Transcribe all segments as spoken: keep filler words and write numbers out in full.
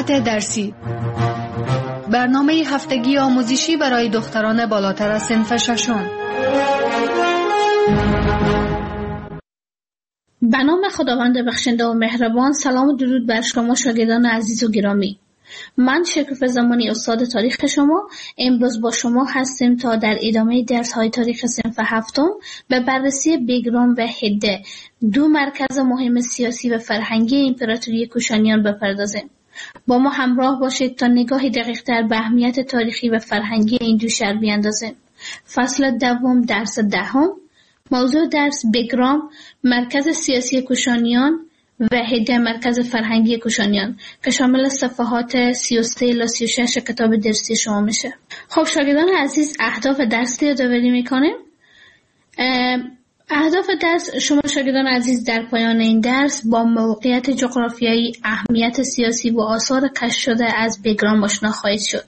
مهارت درسی، برنامه هفتگی آموزشی برای دختران بالاتر از صنف ششم. به نام خداوند بخشنده و مهربان. سلام و درود بر شما شاگردان عزیز و گرامی. من شکوفه زمانی استاد تاریخ شما امروز با شما هستیم تا در ادامه درس های تاریخ صنف هفتم به بررسی بگرام و هده، دو مرکز مهم سیاسی و فرهنگی امپراتوری کوشانیان بپردازیم. با ما همراه باشید تا نگاهی دقیق تر به اهمیت تاریخی و فرهنگی این دو شهر بیاندازیم. فصل دوم، درس دهم. موضوع درس بگرام، مرکز سیاسی کوشانیان و هده، مرکز فرهنگی کوشانیان، که شامل صفحات سی و سه الی سی و شش کتاب درسی شما میشه. خب شاگردان عزیز، اهداف درس رو یادآوری میکنیم. اهداف درس شما شاگردان عزیز در پایان این درس با موقعیت جغرافیایی، اهمیت سیاسی و آثار کشف شده از بگرام آشنا خواهید شد.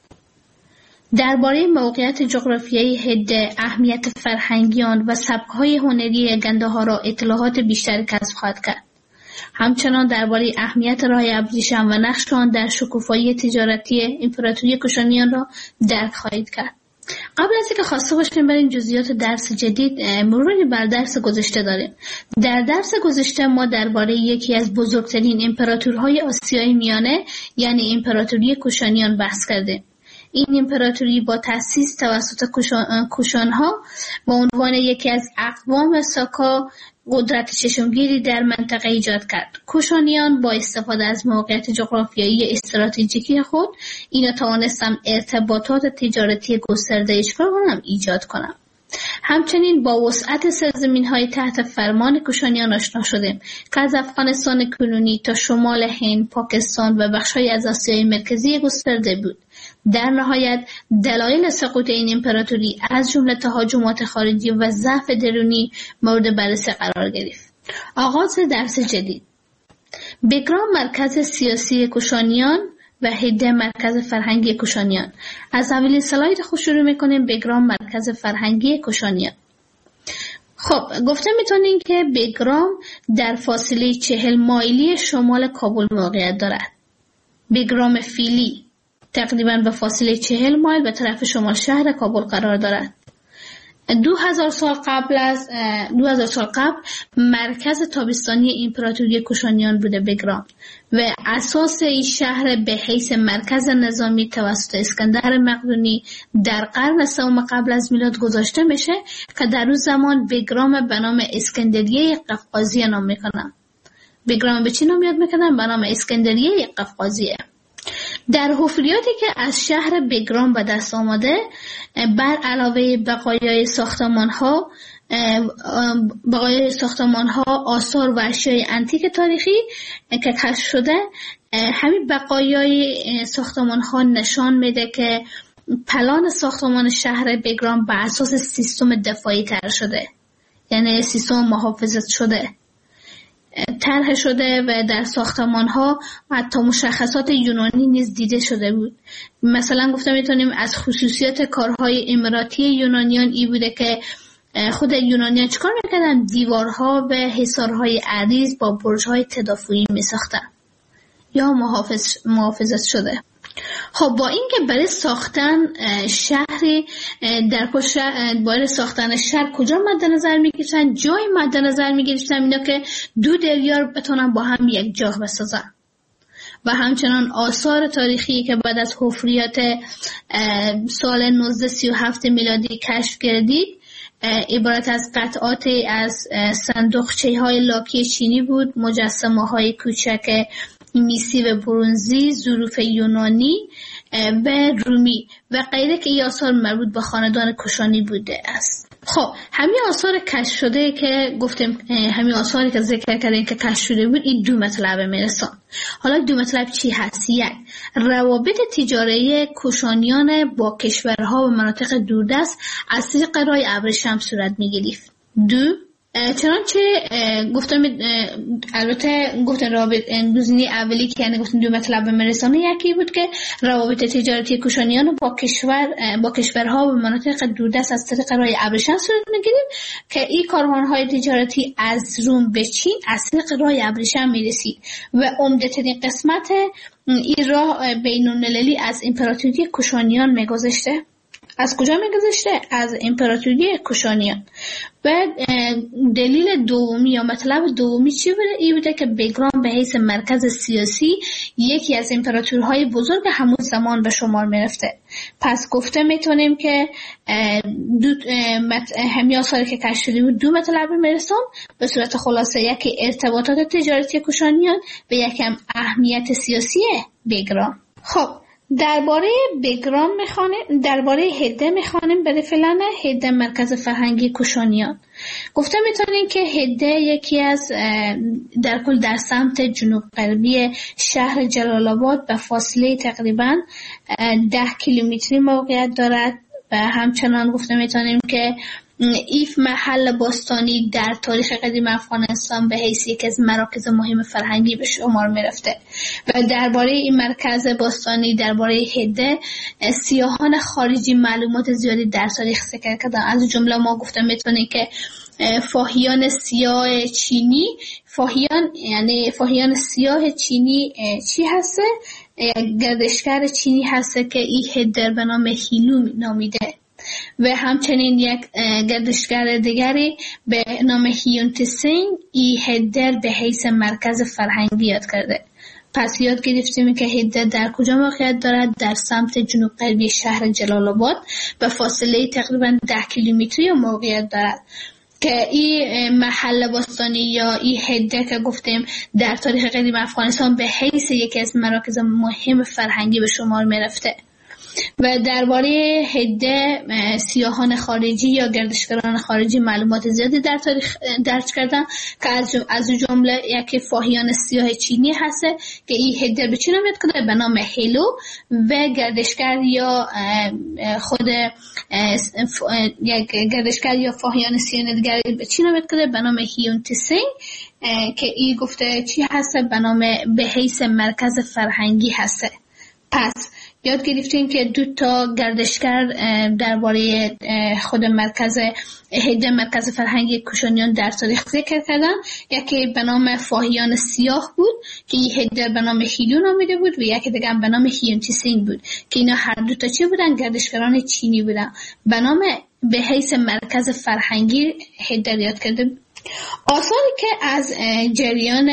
درباره موقعیت جغرافیایی هده، اهمیت فرهنگی آن و سبک‌های هنری گنده ها را اطلاعات بیشتری کسب خواهد کرد. همچنان درباره اهمیت راه ابریشم و نقش آن در شکوفایی تجارتی امپراتوری کوشانیان را درک خواهید کرد. قبل از اینکه خواسته باشیم بریم جزئیات درس جدید، مروری بر درس گذشته داریم. در درس گذشته ما درباره یکی از بزرگترین امپراتورهای آسیای میانه یعنی امپراتوری کوشانیان بحث کردیم. این امپراتوری با تأسیس توسط کوشان، کوشانها به عنوان یکی از اقوام ساکا قدرت چشمگیری در منطقه ایجاد کرد. کوشانیان با استفاده از موقعیت جغرافیایی استراتژیکی خود اینا توانستن ارتباطات تجارتی گسترده کنم ایجاد کنند. همچنین با وسعت سرزمین‌های تحت فرمان کوشانیان آشنا شدیم که از افغانستان کنونی تا شمال هند، پاکستان و بخش‌های از آسیای مرکزی گسترده بود. در نهایت دلایل سقوط این امپراتوری از جمله تهاجمات خارجی و ضعف درونی مورد بررسی قرار گرفت. آغاز درس جدید. بگرام مرکز سیاسی کوشانیان و هده مرکز فرهنگی کوشانیان. از اولین سلاید خود شروع میکنیم. بگرام مرکز فرهنگی کوشانیان. خب گفته میتونیم که بگرام در فاصله چهل مایلی شمال کابل موقعیت دارد. بگرام فیلی تقریباً به فاصله چهل مایل به طرف شمال شهر کابل قرار دارد. دو هزار سال قبل از دو هزار سال قبل مرکز تابستانی امپراتوری کوشانیان بوده بگرام و اساس این شهر به حیث مرکز نظامی توسط اسکندر مقدونی در قرن سوم قبل از میلاد گذاشته میشه که در اون زمان بگرام به نام اسکندریه قفقازیه نام میکنن. بگرام به چی نام یاد میکنن؟ به نام اسکندریه قفقازیه. در حفریاتی که از شهر بگرام به دست آمده، بر علاوه بقایای ساختمان‌ها بقایای ساختمان‌ها آثار و اشیای انتیک تاریخی که کشف شده، همین بقایای ساختمان‌ها نشان میده که پلان ساختمان شهر بگرام بر اساس سیستم دفاعی طرح شده، یعنی سیستم محافظت شده طرح شده و در ساختمان‌ها حتی مشخصات یونانی نیز دیده شده بود. مثلا گفته میتونیم از خصوصیات کارهای اماراتی یونانیان ای بوده که خود یونانیان چیکار میکردن؟ دیوارها و حصارهای عریض با برج‌های تدافعی میساختن یا محافظ محافظت شده. خب با اینکه برای ساختن شهری در برای ساختن شهر کجا مد نظر میگیرن؟ جای مد نظر میگیرن اینا که دو دریار بتونن با هم یک جا بسازن و همچنان آثار تاریخی که بعد از حفریات سال نوزده سی و هفت میلادی کشف کردید عبارت از قطعات از صندوقچه های لاکی چینی بود، مجسمه های کوچک میسی و برنزی، ظروف یونانی و رومی و غیره که این آثار مربوط به خاندان کوشانی بوده است. خب همین آثار کشف شده که گفتیم، همین آثاری که ذکر کردیم که کشف شده بود، این دو مطلب میرسان. حالا دو مطلب چی هست؟ یک، روابط تجاری کوشانیان با کشورها و مناطق دوردست از طریق راه ابریشم صورت میگرفت. دو، چنانچه گفتم البته گفتن روابط گزینه اولی که یعنی گفتن دو مطلب مرسانه، یکی بود که روابط تجارتی کوشانیان با کشور با کشورها و مناطق دوردست از طریق راه ابریشم صورت میگیرید که این کاروان‌های تجارتی از روم به چین از طریق راه ابریشم میرسید و عمده ترین قسمت این راه بین‌المللی از امپراتوری کوشانیان میگذشته. از کجا میگذشته؟ از امپراتوری کوشانیان. و دلیل دومی یا مطلب دومی چی بوده؟ این بوده که بگرام به حیث مرکز سیاسی یکی از امپراتورهای بزرگ همون زمان به شمار میرفته. پس گفته میتونیم که دو همین آثاری که کشف شده بود دو مطلب میرسون به صورت خلاصه، یکی ارتباطات تجارتی کوشانیان و یکی هم اهمیت سیاسی بگرام. خب درباره بگرام میخوانیم، درباره هده میخوانیم. برای فعلا هده مرکز فرهنگی کوشانیان. گفته میتونیم که هده یکی از در کل در سمت جنوب غربی شهر جلال آباد به فاصله تقریبا ده کیلومتری موقعیت دارد و همچنان گفته میتونیم که ایف محل باستانی در تاریخ قدیم افغانستان به حیث یک از مراکز مهم فرهنگی به شمار میرفته. و درباره این مرکز باستانی، درباره هده سیاحان خارجی معلومات زیادی در تاریخ ذکر کردن. از جمله ما گفته میتونیم که فاهیان سیاه چینی، فاهیان یعنی فاهیان سیاه چینی چی هسته؟ گردشگر چینی هسته که این هده به نام هیلو نامیده. و همچنین یک گردشگر دیگری به نام هیون تسینگ ای هده به حیث مرکز فرهنگی یاد کرده. پس یاد گرفتیم که هده در کجا موقعیت دارد؟ در سمت جنوب غربی شهر جلال آباد به فاصله تقریبا ده کیلومتری موقعیت دارد که این محل باستانی یا این هده که گفتیم در تاریخ قدیم افغانستان به حیث یکی از مراکز مهم فرهنگی به شمار می رفته. و درباره هده سیاحان خارجی یا گردشگران خارجی معلومات زیادی در تاریخ درج کردن که از جمله یکی فاهیان سیاه چینی هسته که این هده به چی نام یاد کرده؟ به نام هیلو. و گردشگر یا خود یک گردشگر یا فاهیان سیاه دیگر به چی نام یاد کرده؟ به نام هیون تسینگ که این گفته چی هسته؟ به نام به حیث مرکز فرهنگی هسته. پس یاد گرفتیم که دو تا گردشگر درباره خود مرکز هده مرکز فرهنگی کوشانیان در تاریخ ذکر کردن. یکی به نام فاهیان سیاه بود که این هده به نام هیلو نامیده بود و یکی دیگه به نام هیون تسینگ بود که اینا هر دو تا چی بودن؟ گردشگران چینی بودن. به نام به حیث مرکز فرهنگی هده یاد کرده بود. آثاری که از جریان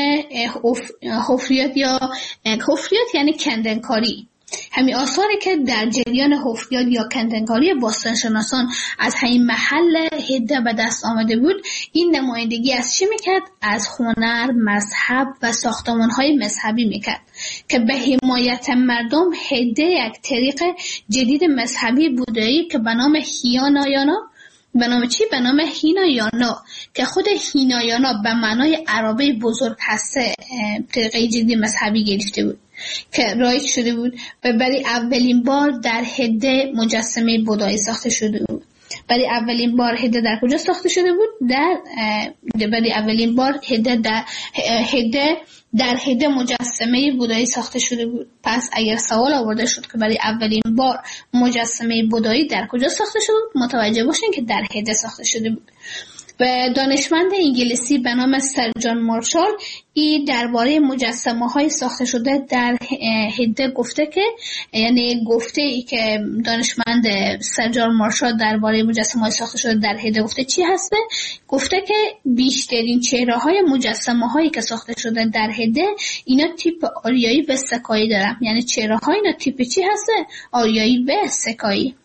حفریات یا حفریات یعنی کندنکاری، همین آثاری که در جریان حفریات یا کندنکاری باستانشناسان از همین محل هده به دست آمده بود، این نمایندگی از چی میکرد؟ از هنر، مذهب و ساختمانهای مذهبی میکرد که به حمایت مردم هده یک طریق جدید مذهبی بودایی که به نام هینایانا، به نام چی؟ به نام هینایانا که خود هینایانا به معنای عربه بزرگ هسته طریقه جدید مذهبی گرفته بود که رایج شده بود و برای اولین بار در هده مجسمه بودایی ساخته شده بود. برای اولین بار هده در کجا ساخته شده بود؟ در برای اولین بار هده در هده در هده مجسمه بودایی ساخته شده بود. پس اگر سوال آورده شد که برای اولین بار مجسمه بودایی در کجا ساخته شده بود، متوجه باشین که در هده ساخته شده بود. و دانشمند انگلیسی به نام سر جان مارشال ای درباره مجسمه های ساخته شده در هده گفته که، یعنی گفته ای که دانشمند سر جان مارشال درباره مجسمه های ساخته شده در هده گفته چی هسته؟ گفته که بیشترین چهره های مجسمه هایی که ساخته شده در هده اینا تیپ آریایی و سکایی دارن. یعنی چهره های اینا تیپ چی هسته؟ آریایی و سکایی.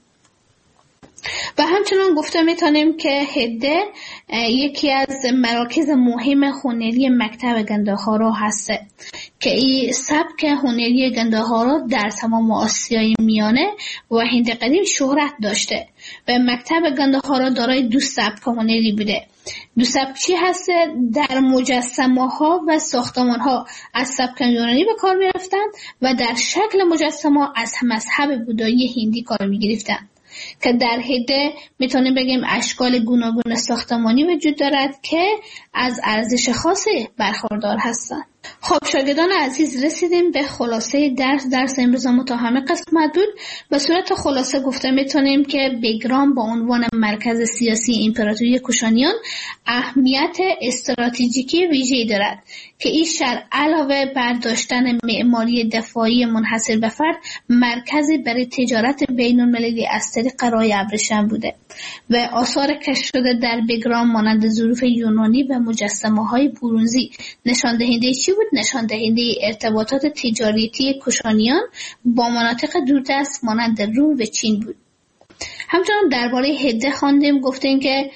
و همچنان گفته میتونیم که هده یکی از مراکز مهم هنری مکتب گندهارا هسته که این سبک هنری گندهارا در تمام آسیای میانه و هند قدیم شهرت داشته و مکتب گندهارا دارای دو سبک هنری بوده. دو سبک چی هسته؟ در مجسمه ها و ساختمان ها از سبک یونانی به کار می رفتن و در شکل مجسمه از مذهب بودایی هندی کار می گرفتن که در هده میتونیم بگیم اشکال گوناگون ساختمانی وجود دارد که از ارزش خاصی برخوردار هستند. خب شاگردان عزیز، رسیدیم به خلاصه درس. درس امروز متهم قسمت بود. به صورت خلاصه گفته میتونیم که بگرام با عنوان مرکز سیاسی امپراتوری کوشانیان اهمیت استراتژیکی ویژه‌ای دارد که این شهر علاوه بر داشتن معماری دفاعی منحصر به فرد، مرکزی برای تجارت بین‌المللی از طریق راه ابریشم بوده و آثار کشف شده در بگرام مانند ظروف یونانی و مجسمه‌های برونزی نشان دهنده چی بود؟ نشان دهنده ارتباطات تجارتی کوشانیان با مناطق دوردست مانند روم و چین بود. همچنان درباره هده خواندیم، گفتیم که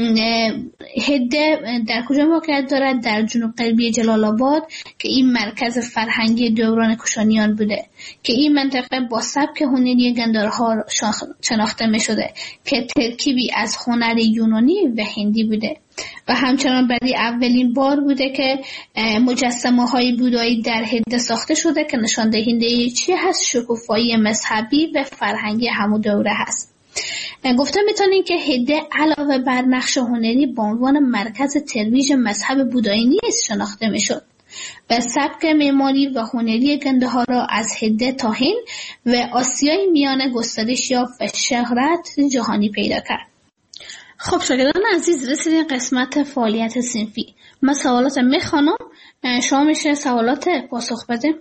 هده در کجا موقعیت دارد؟ در جنوب غربی جلال آباد که این مرکز فرهنگی دوران کوشانیان بوده که این منطقه با سبک هنری گندهارها شناخته می شده که ترکیبی از هنر یونانی و هندی بوده و همچنان برای اولین بار بوده که مجسمه های بودایی در هده ساخته شده که نشان دهنده چی هست؟ شکوفایی مذهبی و فرهنگی همون دوره هست. گفته میتونیم که هده علاوه بر نقش هنری با عنوان مرکز ترویج مذهب بودایی نیز شناخته میشد و سبک معماری و هنری گندهارا از هده تا هند و آسیای میانه گسترش یافت و شهرت جهانی پیدا کرد. خب شاگردان عزیز، رسیدیم قسمت فعالیت صنفی. من سوالات میخوانم، شما میشه سوالات پاسخ بده.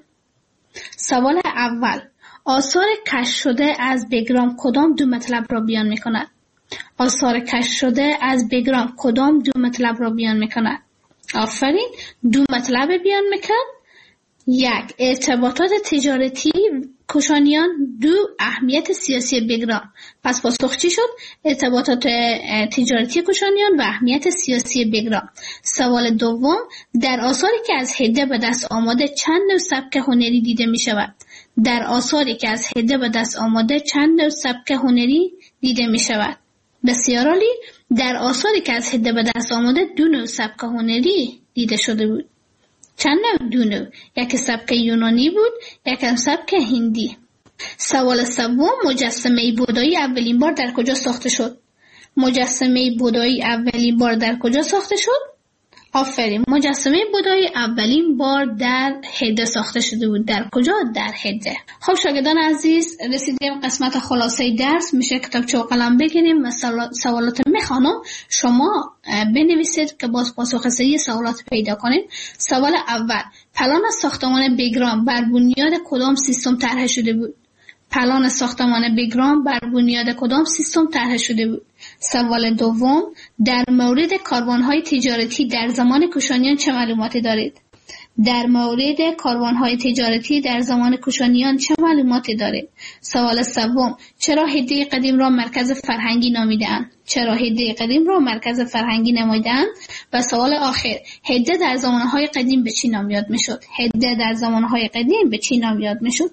سوال اول: آثار کشف شده از بگرام کدام دو مطلب را بیان میکند؟ آثار کشف شده از بگرام کدام دو مطلب را بیان میکند؟ آفرین، دو مطلب بیان میکند. یک، ارتباطات تجارتی کوشانیان. دو، اهمیت سیاسی بگرام. پس پاسخ چی شد؟ ارتباطات تجارتی کوشانیان و اهمیت سیاسی بگرام. سوال دوم: در آثاری که از هده به دست آمده چند نوع سبک هنری دیده می شود؟ در آثاری که از هده به دست آمده چند نوع سبک هنری دیده می شود؟ بسیار عالی. در آثاری که از هده به دست آمده دو نوع سبک هنری دیده شده بود. چند نوع؟ دو نوع. یک سبک یونانی بود، یک سبک هندی. سوال سوم: مجسمه بودایی اولین بار در کجا ساخته شد؟ مجسمه بودایی اولین بار در کجا ساخته شد؟ آفرین، مجسمه بودایی اولین بار در هده ساخته شده بود. در کجا؟ در هده. خب شاگردان عزیز، رسیدیم قسمت خلاصه درس. میشه کتابچه و قلم بگیریم و سوالات میخوانم، شما بنویسید که باز پاسخ صحیح سوالات پیدا کنید. سوال اول: پلان ساختمان بگرام بر بنیاد کدام سیستم طرح شده بود؟ پلان ساختمان بگرام بر بنیاد کدام سیستم طرح شده بود؟ سوال دوم: در مورد کاروان‌های تجارتی در زمان کوشانیان چه معلوماتی دارید؟ در مورد کاروان‌های تجارتی در زمان کوشانیان چه معلوماتی دارید؟ سوال سوم: چرا هده قدیم را مرکز فرهنگی نامیده‌اند؟ چرا هده قدیم را مرکز فرهنگی نماییده‌اند؟ و سوال آخر: هده در زمانهای قدیم به چی نام یاد می‌شد؟ هده در زمانهای قدیم به چی نام یاد می‌شد؟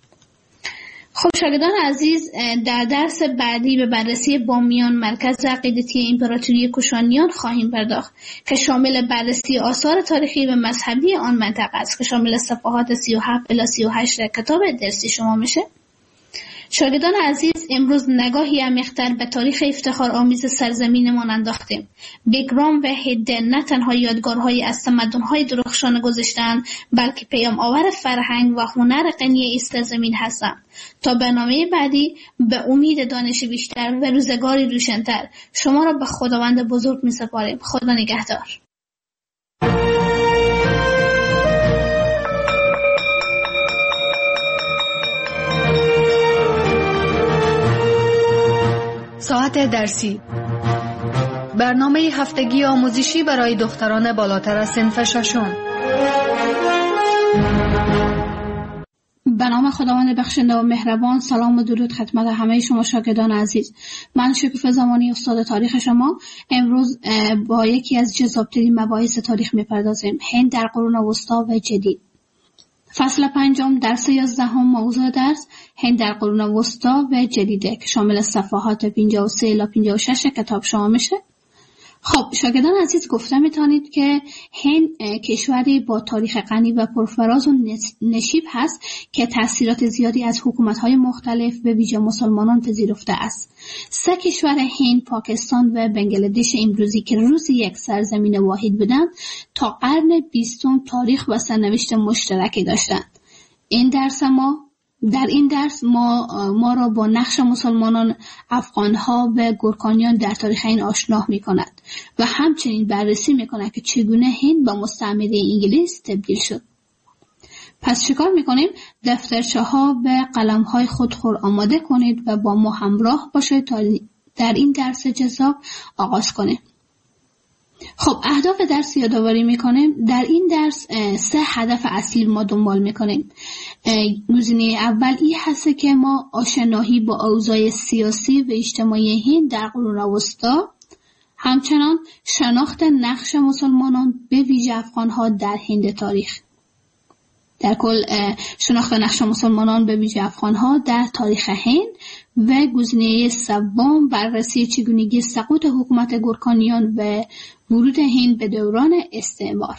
خب شاگردان عزیز، در درس بعدی به بررسی بامیان، مرکز عقیدتی امپراتوری کوشانیان خواهیم پرداخت که شامل بررسی آثار تاریخی و مذهبی آن منطقه است که شامل صفحات سی و هفت الی سی و هشت کتاب درسی شما میشه. شاگردان عزیز، امروز نگاهی عمیق‌تر به تاریخ افتخار آمیز سرزمینمان انداختیم. بگرام و هده نه تنها یادگارهایی از تمدن‌های درخشان گذشته‌اند، بلکه پیام آور فرهنگ و هنر غنی این سرزمین هستند. تا برنامه بعدی، به امید دانش بیشتر و روزگاری روشن‌تر، شما را به خداوند بزرگ می‌سپاریم. خدا نگهدار. ساعت درسی، برنامه هفتگی آموزشی برای دختران بالاتر از صنف ششم. به نام خداوند بخشنده و مهربان. سلام و درود خدمت همه شما شاگردان عزیز. من شکوفه زمانی، استاد تاریخ شما. امروز با یکی از جذاب‌ترین مباحث تاریخ می‌پردازیم: هند در قرون وسطی و جدید. فصل پنجم، درس یازدهم. موضوع درس: هند در قرون وسطی و جدیده که شامل صفحات پنجاه و سه الی پنجاه و شش کتاب شما میشه. خب شاگردان عزیز، گفته میتونید که هند کشوری با تاریخ غنی و پرفراز و نشیب هست که تأثیرات زیادی از حکومت‌های مختلف به ویژه مسلمانان پذیرفته است. سه کشور هند، پاکستان و بنگلادش امروزی که روز یک سرزمین واحد بودند، تا قرن بیستم تاریخ و سرنوشت مشترکی داشتند. این درس ما در این درس ما ما را با نقش مسلمانان افغانها و گورکانیان در تاریخ این آشنا می‌کند و همچنین بررسی می‌کند که چگونه هند با مستعمره انگلیس تبدیل شد. پس چیکار می‌کنیم؟ دفترچه ها و قلم های خودخور آماده کنید و با ما همراه باشید تا در این درس جذاب آغاز کنیم. خب اهداف درس یادآوری میکنیم. در این درس سه هدف اصلی ما دنبال میکنیم. گزینه اول این هست که ما آشنایی با اوضاع سیاسی و اجتماعی هند در قرون وسطا، همچنان شناخت نقش مسلمانان به ویژه افغانها در هند تاریخ. در کل شناخت نقش مسلمانان به ویژه افغانها در تاریخ هند و گزینه سوم بررسی چگونگی سقوط حکومت گورکانیان و ورود هند به دوران استعمار.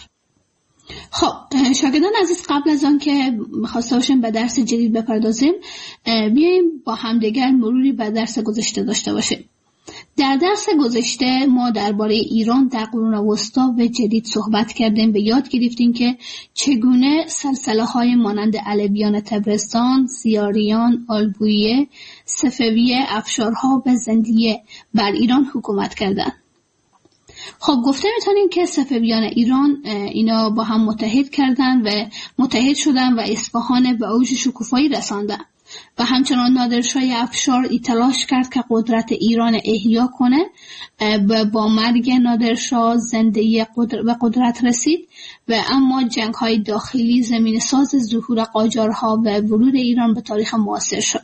خب شاگردان عزیز، قبل از آن که خواسته باشیم به درس جدید بپردازیم، بیاییم با همدیگر مروری به درس گذشته داشته باشیم. در درس گذشته ما درباره ایران در قرون وسطا و جدید صحبت کردیم و یاد گرفتیم که چگونه سلسله‌های مانند علویان تبرستان، سیاریان، آلبویه، صفویه، افشارها و زندیه بر ایران حکومت کردند. خب گفته میتونیم که صفویان ایران اینا با هم متحد کردند و متحد شدن و اصفهان به اوج شکوفایی رساندن و همچنان نادرشاه افشار تلاش کرد که قدرت ایران احیا کنه و با مرگ نادرشاه زندگی قدر و قدرت رسید و اما جنگ های داخلی زمین ساز ظهور قاجارها و ورود ایران به تاریخ معاصر شد.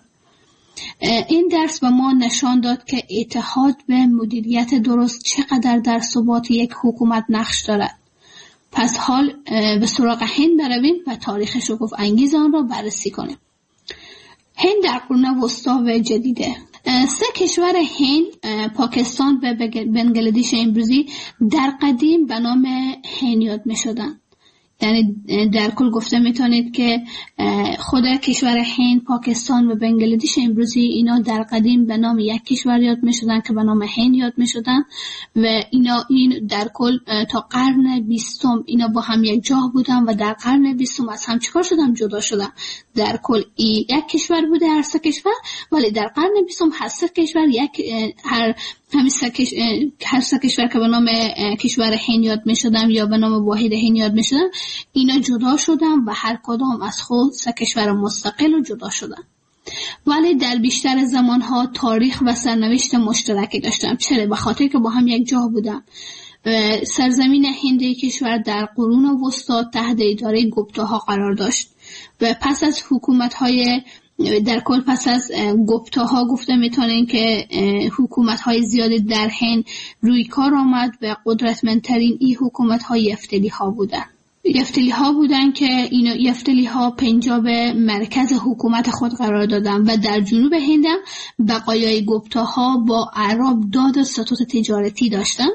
این درس به ما نشان داد که اتحاد و مدیریت درست چقدر در ثبات یک حکومت نقش دارد. پس حال به سراغ هند برویم و تاریخ شگفت انگیز آن را بررسی کنیم. هند در قرون وسطا و جدیده. سه کشور هند، پاکستان و بنگلادش امروزی در قدیم به نام هند یاد می شدن. یعنی در کل گفته میتونید که خود کشور هند، پاکستان و بنگلادش امروزی اینا در قدیم به نام یک کشور یاد میشدن که به نام هند یاد میشدن و اینا این در کل تا قرن بیستم اینا با هم یک جا بودن و در قرن بیستم از هم چیکار شدن؟ جدا شدن. در کل یک کشور بوده هر سه کشور، ولی در قرن بیستم هر سه کشور یک هر همین سه کش... هر سه کشور که به نام کشور هند یاد میشدن یا به نام واحد هند یاد میشدن اینا جدا شدن و هر کدام از خود سه کشور مستقل و جدا شدن، ولی در بیشتر زمانها تاریخ و سرنوشت مشترکی داشتن. چرا؟ به خاطر که با هم یک جا بودن. سرزمین هند کشور در قرون وسطا تحت اداره گپتاها قرار داشت و پس از حکومت‌های در کل پس از گپتاها گفته میتونین که حکومت‌های زیادی در هند روی کار آمد و قدرتمندترین این حکومت‌های یفتلی‌ها بودن. یفتلی‌ها بودن که اینا یفتلی‌ها پنجاب مرکز حکومت خود قرار دادن و در جنوب هند بقایای گپتاها با عرب داد و ستوت تجارتی داشتن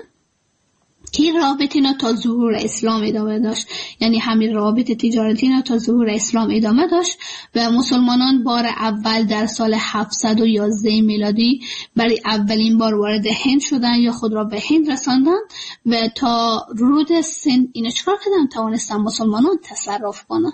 که این رابطه اینا تا ظهور اسلام ادامه داشت. یعنی همین رابطه تجارتی اینا تا ظهور اسلام ادامه داشت و مسلمانان بار اول در سال هفتصد و یازده میلادی برای اولین بار وارد هند شدن یا خود را به هند رساندن و تا رود سند اینا چکار کردن؟ توانستن مسلمانان تصرف کنن.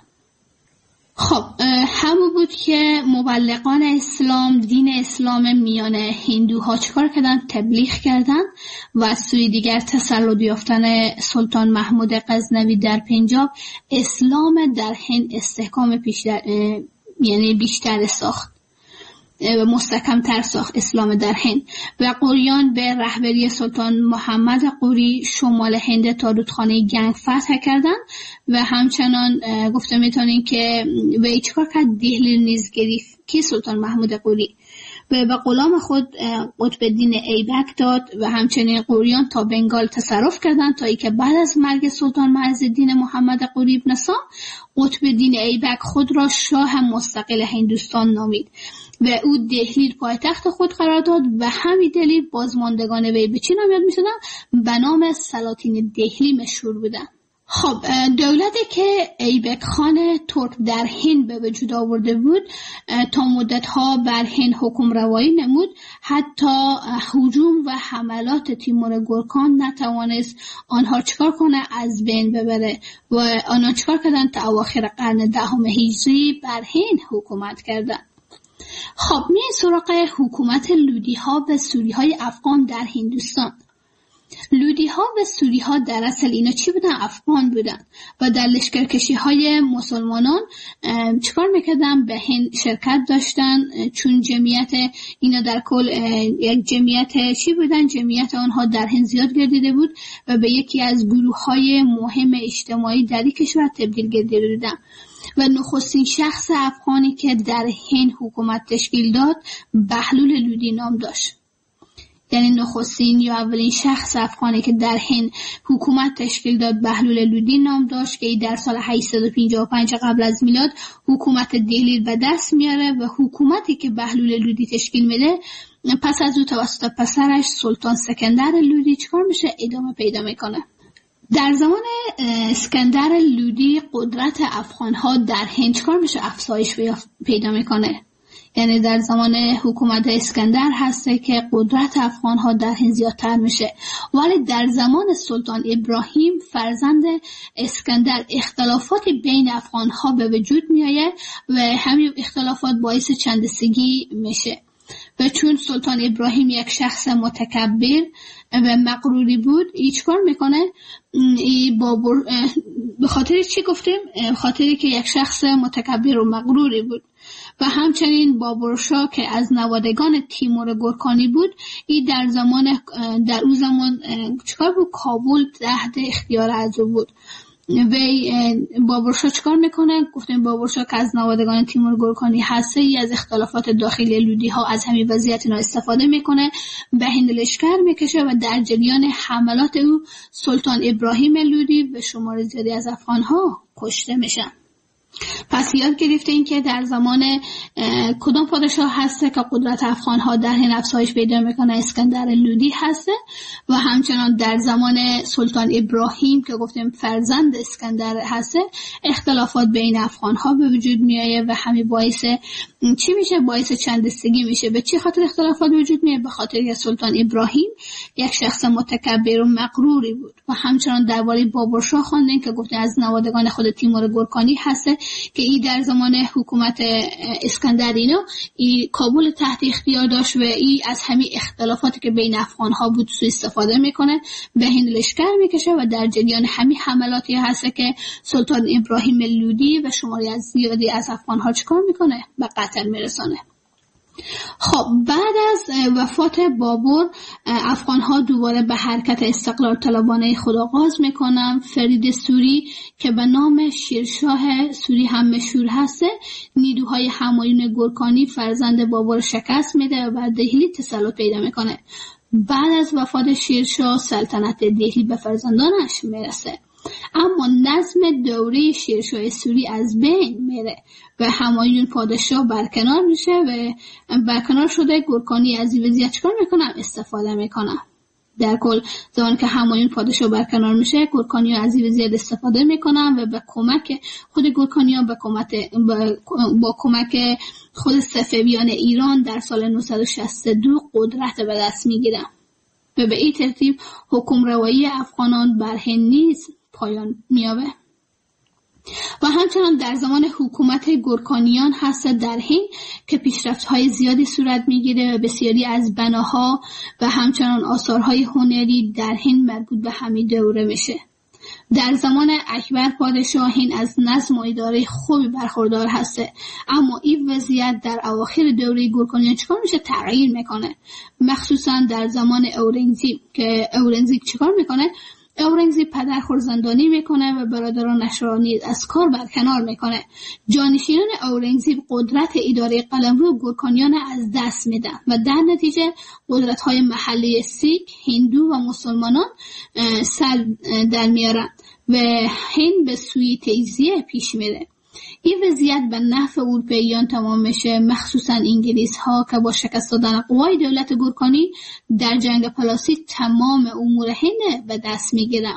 خب همون بود که مبلغان اسلام دین اسلام میان هندوها چکار کردن؟ تبلیغ کردن و از سوی دیگر تسلط یافتن سلطان محمود غزنوی در پنجاب اسلام در هند استحکام بیشتر یعنی بیشتر ساخت و مستحکم‌تر ساخت اسلام در هند و قوریان به رهبری سلطان محمد قوری شمال هند تا رودخانه گنگ فتح کردند و همچنان گفته میتونین که و چیکار کرد؟ دهلی نیز گرفت که سلطان محمود قوری و به غلام خود قطب الدین ایبک داد و همچنین قوریان تا بنگال تصرف کردند تا ای که بعد از مرگ سلطان معزالدین محمد قوری ابن سام قطب الدین ایبک خود را شاه مستقل هندوستان نامید و او دهلی پایتخت خود قرار داد و همین دلیل بازماندگان وی به چی نام یاد می‌شدن؟ به نام سلاطین دهلی مشهور بودند. خب دولتی که ایبک خان ترک در هند به وجود آورده بود تا مدتها بر هند حکم روایی نمود. حتی هجوم و حملات تیمور گورکان نتوانست آنها چکار کنه، از بین ببره و آنها چکار کردن تا اواخر قرن دهم هجری بر هند حکومت کردن. خب می سراغ حکومت لودی ها و سوری های افغان در هندوستان. لودی ها و سوری ها در اصل اینا چی بودن؟ افغان بودن و در لشکرکشی های مسلمانان چکار میکردن؟ به هند شرکت داشتن، چون جمعیت اینا در کل یک جمعیت چی بودن؟ جمعیت آنها در هند زیاد گردیده بود و به یکی از گروه های مهم اجتماعی در این کشور تبدیل گردیده بودن. و نخستین شخص افغانی که در هند حکومت تشکیل داد بهلول لودی نام داشت. یعنی نخستین یا اولین شخص افغانی که در هند حکومت تشکیل داد بهلول لودی نام داشت که در سال هشتصد و پنجاه و پنج قبل از میلاد حکومت دهلی به دست میاره و حکومتی که بهلول لودی تشکیل میده پس از او توسط پسرش سلطان اسکندر لودی چکار میشه؟ ادامه پیدا میکنه. در زمان اسکندر لودی قدرت افغان‌ها در هند چکار میشه؟ افزایش پیدا میکنه. یعنی در زمان حکومت اسکندر هسته که قدرت افغان‌ها در هند زیادتر میشه. ولی در زمان سلطان ابراهیم فرزند اسکندر اختلافات بین افغان‌ها به وجود میآید و همین اختلافات باعث چندستگی میشه. و چون سلطان ابراهیم یک شخص متکبر و مغروری بود، ای چکار میکنه؟ ای بابر به خاطر چی گفتیم؟ خاطری که یک شخص متکبر و مغروری بود. و همچنین بابرشاه که از نوادگان تیمور گورکانی بود، ای در زمان در اون زمان چکار بود؟ کابل تحت اختیار از او بود. و بابرشاه چکار میکنه؟ گفتیم بابرشاه که از نوادگان تیمور گورکانی هسته، ای از اختلافات داخلی لودی ها از همین وضعیت اینا استفاده میکنه، به هند لشکر میکشه و در جریان حملات او سلطان ابراهیم لودی و شمار زیادی از افغان ها کشته میشن. پس یاد گرفته این که در زمان کدام پادشاه هسته که قدرت افغان ها در هند افزایش پیدا میکنه؟ اسکندر لودی هسته. و همچنان در زمان سلطان ابراهیم که گفتیم فرزند اسکندر هسته اختلافات بین افغان ها به وجود میایه و همین باعث چی میشه؟ باعث چندستگی میشه. به چه خاطر اختلافات وجود میایه؟ به خاطر که سلطان ابراهیم یک شخص متکبر و مغروری بود. و همچنان درباره بابرشاه خواندیم که گفتیم از نوادگان خود تیمور گورکانی هسته که ای در زمان حکومت اسکندر اینا ای کابل تحت اختیار داشت و ای از همین اختلافاتی که بین افغان ها بود سوء استفاده میکنه، به هند لشکر میکشه و در جریان همین حملاتی هست که سلطان ابراهیم لودی و شماری از زیادی از افغان ها چکار میکنه؟ به قتل میرسانه. خب بعد از وفات بابر افغان ها دوباره به حرکت استقلال طلبانه خود آغاز میکنن. فرید سوری که به نام شیرشاه سوری هم مشهور هسته، نیروهای همایون گورکانی فرزند بابر شکست میده و بر دهلی تسلط پیدا میکنه. بعد از وفات شیرشاه سلطنت دهلی به فرزندانش میرسه، اما نظم دوره شیرشاه سوری از بین میره و همایون پادشاه برکنار میشه و برکنار شده گورکانی از این وضعیت چکار میکنن؟ استفاده میکنن. در کل زمان که همایون پادشاه برکنار میشه، گورکانی از این وضعیت استفاده میکنن و به کمک خود گورکانی ها با کمک با کمک خود صفویان ایران در سال نهصد و شصت و دو قدرت به دست میگیرن و به این ترتیب حکم روایی افغانان بر هند نیز پایان میابه. و همچنان در زمان حکومت گورکانیان هست در هند که پیشرفت‌های زیادی صورت میگیره و بسیاری از بناها و همچنان آثارهای هنری در هند مربوط به همین دوره میشه. در زمان اکبر پادشاه هند از نظم و اداره خوبی برخوردار هسته، اما این وضعیت در اواخر دوره گورکانیان چکار میشه؟ تغییر میکنه، مخصوصا در زمان اورنگزیب که اورنگزیب چکار میکنه؟ اورنگزیب پدر خود زندانی میکنه و برادرانش را نیز از کار برکنار میکنه. جانشینان اورنگزیب قدرت اداره قلمرو گورکانیان از دست میدن و در نتیجه قدرت‌های محلی سیک، هندو و مسلمانان سر در میارن و هند به سوی تجزیه پیش میره. این وضعیت به نفع اروپاییان تمام میشه، مخصوصا انگلیس ها که با شکست دادن قوای دولت گورکانی در جنگ پلاسی تمام امور هند به دست میگیرن.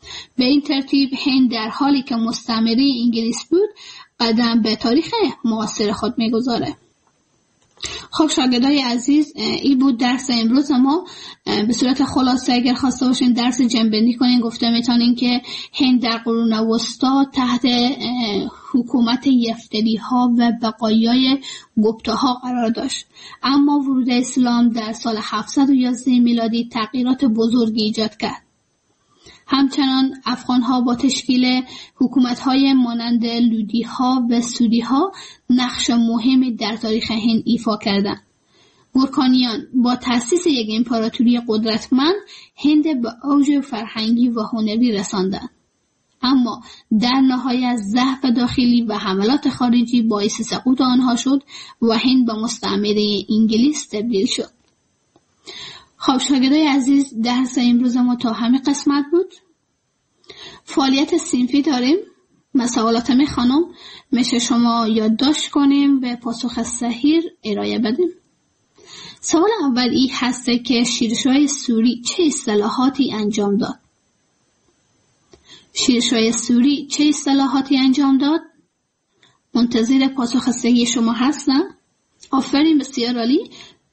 به این ترتیب هند در حالی که مستعمره انگلیس بود قدم به تاریخ معاصر خود میگذاره. خب شاگردای عزیز، این بود درس امروز ما. به صورت خلاصه اگر خواسته باشین درس جنبندی کنین، گفته میتونین که هند در قرون وسطا تحت حکومت یفتلی ها و بقایای گپتا ها قرار داشت، اما ورود اسلام در سال هفتصد و یازده میلادی تغییرات بزرگی ایجاد کرد. همچنان افغان ها با تشکیل حکومت های مانند لودی ها و سودی ها نقش مهمی در تاریخ هند ایفا کردند. گورکانیان با تأسیس یک امپراتوری قدرتمند هند به اوج فرهنگی و هنری رساندند، اما در نهایت ضعف داخلی و حملات خارجی باعث سقوط آنها شد و هند به مستعمره انگلیس تبدیل شد. خب شاگردای عزیز، درس امروز ما تا همین قسمت بود. فعالیت صنفی داریم. مسئولات می خانم میشه شما یادداشت کنیم و پاسخ صحیح ارائه بدیم. سوال اول این هسته که شیرشاه سوری چه اصلاحاتی انجام داد؟ شیرشاه سوری چه اصلاحاتی انجام داد؟ منتظر پاسخ صحیح شما هستم. آفرین، بسیار عالی.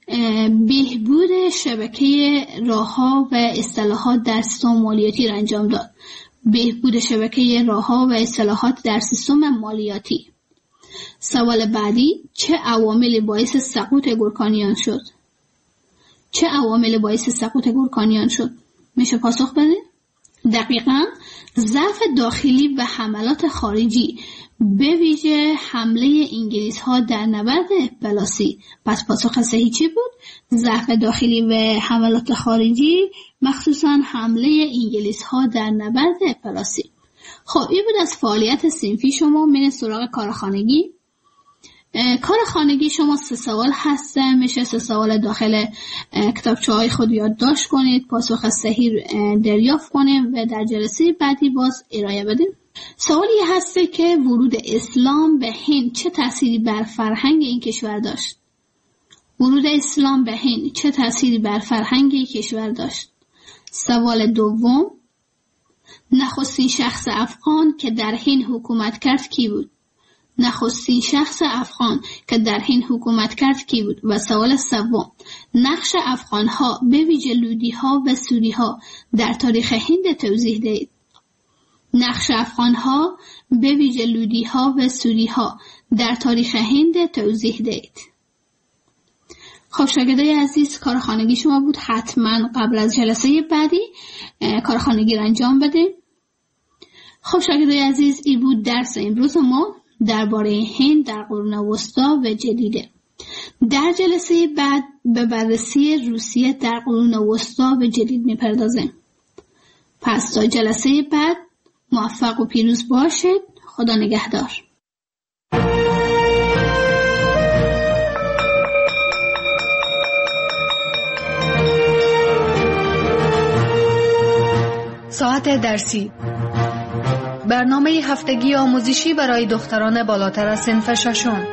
بهبود شبکه راه‌ها و اصلاحات در سیستم مالیاتی را انجام داد. بهبود شبکه راه‌ها و اصلاحات در سیستم مالیاتی. سوال بعدی، چه عواملی باعث سقوط گورکانیان شد؟ چه عواملی باعث سقوط گورکانیان شد؟ میشه پاسخ بده؟ دقیقاً ضعف داخلی و حملات خارجی، به ویژه حمله انگلیس ها در نبرد پلاسی. پس پاسخ صحیح چی بود؟ ضعف داخلی و حملات خارجی، مخصوصا حمله انگلیس ها در نبرد پلاسی. خب این بود از فعالیت صنفی شما. میرین سراغ کار خانگی. کار خانگی شما سه سوال هسته. میشه سه سوال داخل کتابچه های خود یادداشت کنید، پاسخ صحیح دریافت کنید و در جلسه بعدی باز ارائه بدیم. سوالی هسته که ورود اسلام به هند چه تأثیری بر فرهنگ این کشور داشت؟ ورود اسلام به هند چه تأثیری بر فرهنگ این کشور داشت؟ سوال دوم، نخستین شخص افغان که در هند حکومت کرد کی بود؟ نخستین شخص افغان که در هند حکومت کرد کی بود؟ و سوال سوم، نقش افغان ها به ویژه لودی ها و سوری ها در تاریخ هند توضیح دهید. نقش افغان ها به ویژه لودی ها و سوری ها در تاریخ هند توضیح دهید. خب شاگردای عزیز، کار خانگی شما بود. حتما قبل از جلسه بعدی کار خانگی را انجام بده. خب شاگردای عزیز، این بود درس امروز ما درباره هند در قرون وسطا و جدیده. در جلسه بعد به بررسی روسیه در قرون وسطا و جدید میپردازیم. پس تا جلسه بعد موفق و پیروز باشید. خدا نگهدار. ساعت درسی، برنامه هفتگی آموزشی برای دختران بالاتر از صنف ششم.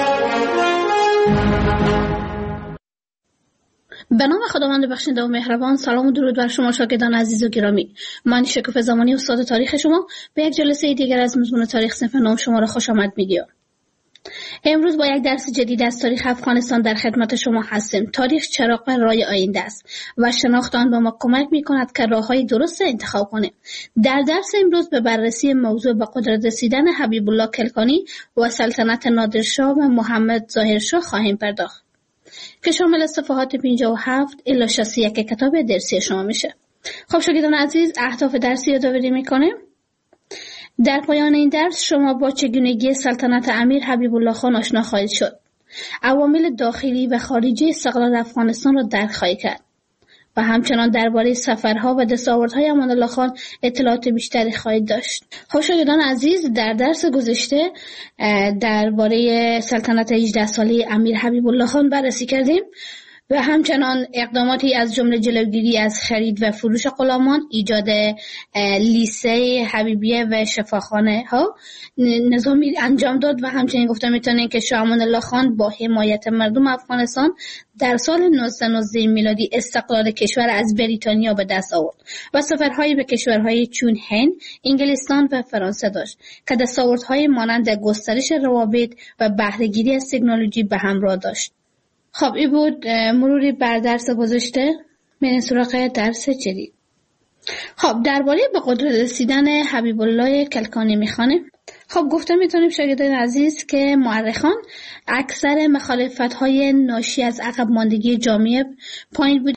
به نام خداوند بخشنده و مهربان. سلام و درود بر شما شاگردان عزیز و گرامی. من شکوفه زمانی، استاد تاریخ شما، به یک جلسه دیگر از مضمون تاریخ صنف نهم شما را خوش آمد میگم. امروز با یک درس جدید از تاریخ افغانستان در خدمت شما هستیم. تاریخ چراغ راه آینده است و شناخت آن به ما کمک می‌کند که راه‌های درست انتخاب کنیم. در درس امروز به بررسی موضوع به قدرت رسیدن حبیب الله کلکانی و سلطنت نادرشاه و محمد ظاهرشاه خواهیم پرداخت که شامل صفحات پنجاه و هفت الی شصت و یک کتاب درسی شما میشه. خب شاگردان عزیز، اهداف درسی یادآوری می‌کنیم. در پایان این درس شما با چگونگی سلطنت امیر حبیب الله خان آشنا خواهید شد. عوامل داخلی و خارجی استقلال افغانستان را درک خواهید کرد و همچنان درباره سفرها و دستاوردهای امان الله خان اطلاعات بیشتری خواهید داشت. خب شاگردان عزیز، در درس گذشته درباره سلطنت هجده ساله امیر حبیب الله خان بررسی کردیم و همچنان اقداماتی از جمله جلوگیری از خرید و فروش غلامان، ایجاد لیسه حبیبیه و شفاخانه ها نظامی انجام داد و همچنین گفته میتونین که شاه امان الله خان با حمایت مردم افغانستان در سال نوزده نوزده میلادی استقلال کشور از بریتانیا به دست آورد و سفرهایی به کشورهای چون هند، انگلستان و فرانسه داشت که دستاوردهای مانند گسترش روابط و بهره‌گیری از تکنولوژی به همراه داشت. خب این بود مروری بر درس گذشته. بریم سراغ درس جدید. خب درباره به قدرت رسیدن حبیب الله کلکانی میخوانیم. خب گفته میتونیم شاگردان عزیز که مورخان اکثر مخالفت‌های ناشی از عقب ماندگی جامعه پایین بود